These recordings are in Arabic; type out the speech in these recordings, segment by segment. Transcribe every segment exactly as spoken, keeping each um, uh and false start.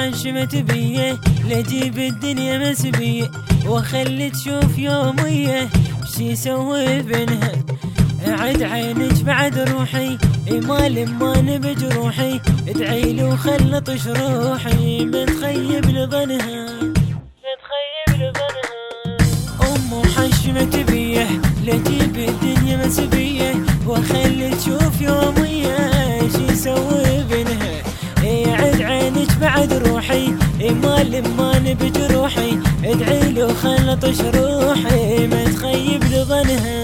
محشمت بيه لجيب الدنيا مسبيه وخلي تشوف يوميه شي سوي بينها. عد عينك بعد روحي مال ما نبج روحي ادعيلي وخلط روحي متخيب لظنها متخيب لظنها. ام محشمت بيه لجيب الدنيا مسبيه وخلي تشوف يوميه شي سوي بينها. عد عينك بعد روحي مال ما نبج روحي ادعيلي وخلط روحي متخيب لظنها.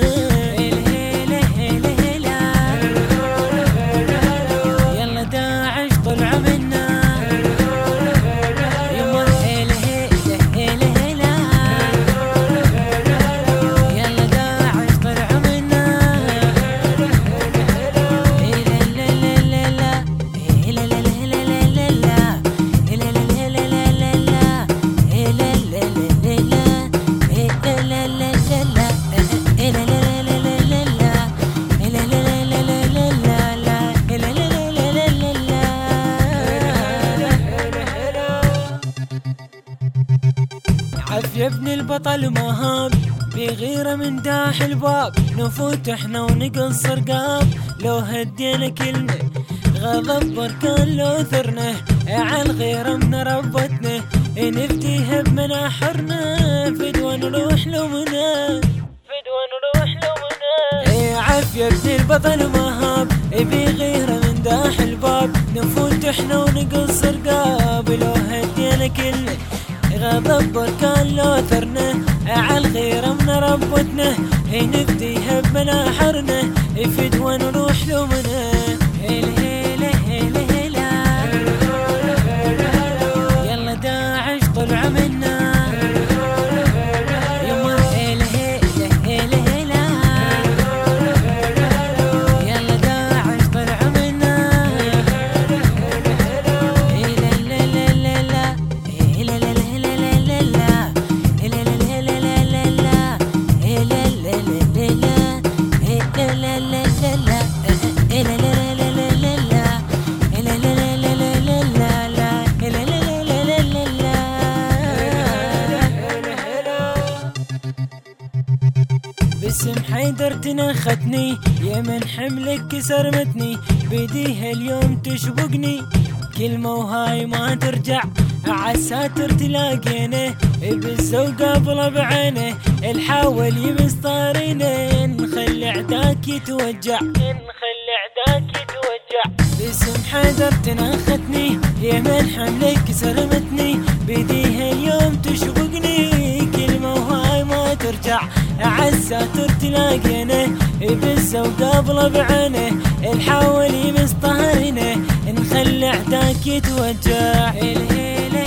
عافية ابن البطل مهاب بغيرة من داح الباب نفوت احنا ونقص رقاب لو هدينا كلمة غضب بركان لو ثرنا عالغيرة من ربتنا نفديها بمناحرنا فدوى نروح لومنا فدوى نروح لومنا. عافية ابن البطل مهاب بغيرة من داح الباب نفوت احنا ونقص رقاب لو هدينا كلمة غضب بركان لو ثرنا عالغيرة من ربتنا نفديها بمناحرنا فدوى نروح لومنا. هيلا هيلا هيلا يلا داعش طلع منا يما هيلا هيلا هيلا هيلا يلا داعش طلع منا هيلا لا لا لا لا هيلا لا باسم حيدر تنختني يا من حملك كسر متني بيديها اليوم تشبقني كلمة وهاي ما ترجع عالساتر تلاقينا بالزوق قبله بعينه الحاول يبس طارينا نخلي عداك يتوجع نخلي عداك يتوجع. باسم حيدر تنختني يا من حملك كسر متني بيديها اليوم تشبقني كلمة وهاي ما ترجع عالساتر تلاقينا بالزوق قبله بعينه الحاول يمس طهرنا نخلي عداك يتوجع.